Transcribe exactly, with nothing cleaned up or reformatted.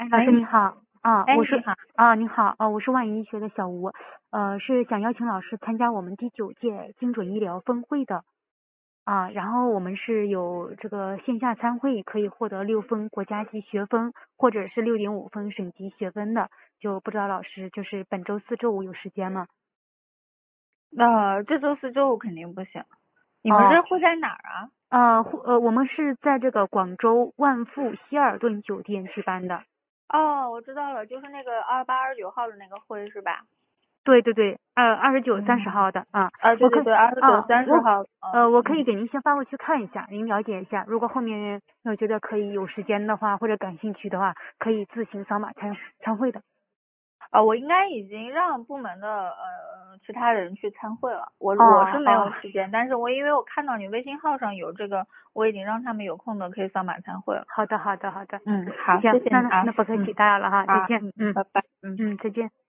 老师你好啊， 哎， 我是你好。 啊你好啊，我是万医学的小吴，呃是想邀请老师参加我们第九届精准医疗峰会的啊，然后我们是有这个线下参会，可以获得六分国家级学分或者是六点五分省级学分的，就不知道老师就是本周四周五有时间吗？ 呃，这周四周五肯定不行。你们哦是会在哪儿啊？ 呃呃我们是在这个广州万富希尔顿酒店举办的。 哦，我知道了，就是那个二八二十九号的那个会是吧？ 对对对，呃，二十九、三十嗯， 号的啊， 啊，对我可以对对，二十九、 啊，我三十号。 呃， 嗯嗯。 我可以给您先发过去看一下，您了解一下。如果后面我觉得可以有时间的话，或者感兴趣的话，可以自行扫码参参会的。 啊，我应该已经让部门的呃其他人去参会了，我我是没有哦哦， 时间，但是我因为我看到你微信号上有这个，我已经让他们有空的可以扫码参会了。 好的好的好的， 嗯，好，谢行，那谢你啊。 那不客气， 嗯， 打扰了哈，再好， 见， 嗯， 嗯拜拜。嗯。 嗯，再见。